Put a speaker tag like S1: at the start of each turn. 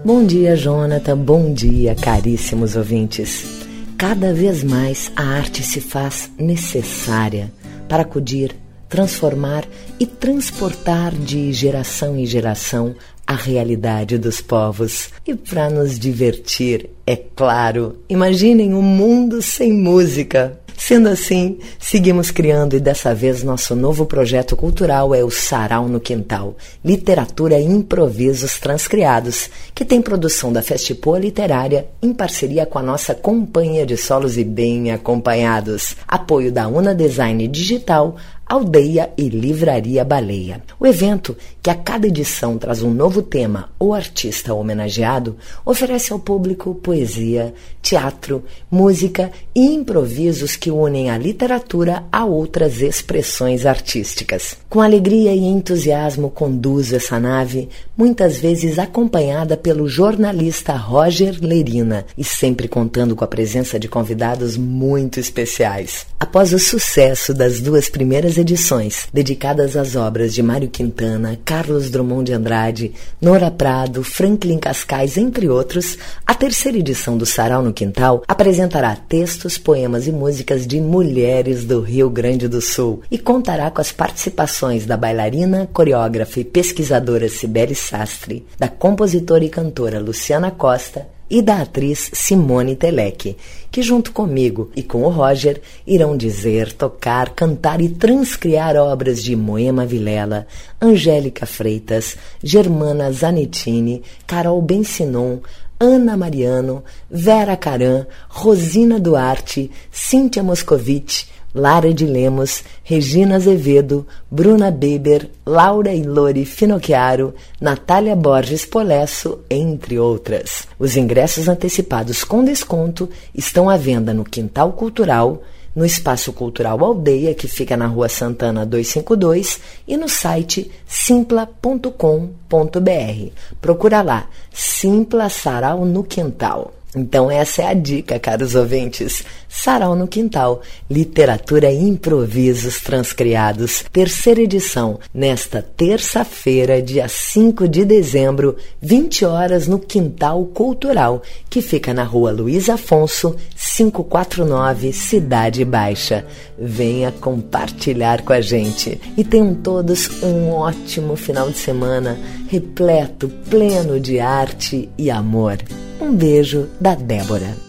S1: Bom dia, Jonathan. Bom dia, caríssimos ouvintes. Cada vez mais a arte se faz necessária para acudir, transformar e transportar de geração em geração a realidade dos povos. E para nos divertir, é claro, imaginem um mundo sem música. Sendo assim, seguimos criando e dessa vez nosso novo projeto cultural é o Sarau no Quintal, literatura e improvisos transcriados, que tem produção da Festipoa Literária em parceria com a nossa Companhia de Solos e Bem Acompanhados, apoio da Una Design Digital, Aldeia e Livraria Baleia. O evento, que a cada edição traz um novo tema ou artista homenageado, oferece ao público poesia, teatro, música e improvisos que unem a literatura a outras expressões artísticas. Com alegria e entusiasmo conduzo essa nave, muitas vezes acompanhada pelo jornalista Roger Lerina e sempre contando com a presença de convidados muito especiais. Após o sucesso das duas primeiras edições, dedicadas às obras de Mário Quintana, Carlos Drummond de Andrade, Nora Prado, Franklin Cascais, entre outros, a terceira edição do Sarau no Quintal apresentará textos, poemas e músicas de mulheres do Rio Grande do Sul e contará com as participações da bailarina, coreógrafa e pesquisadora Cibele Sastre, da compositora e cantora Luciana Costa e da atriz Simone Telek, que junto comigo e com o Roger irão dizer, tocar, cantar e transcriar obras de Moema Vilela, Angélica Freitas, Germana Zanettini, Carol Bensinon, Ana Mariano, Vera Caram, Rosina Duarte, Cíntia Moscovitch, Lara de Lemos, Regina Azevedo, Bruna Beber, Laura Ilori Finocchiaro, Natália Borges Polesso, entre outras. Os ingressos antecipados com desconto estão à venda no Quintal Cultural, no Espaço Cultural Aldeia, que fica na Rua Santana 252, e no site simpla.com.br. Procura lá, Simpla Sarau no Quintal. Então essa é a dica, caros ouvintes. Sarau no Quintal, literatura e improvisos transcriados, terceira edição, nesta terça-feira, dia 5 de dezembro, 20 horas no Quintal Cultural, que fica na Rua Luiz Afonso, 549, Cidade Baixa. Venha compartilhar com a gente. E tenham todos um ótimo final de semana, repleto, pleno de arte e amor. Um beijo da Débora.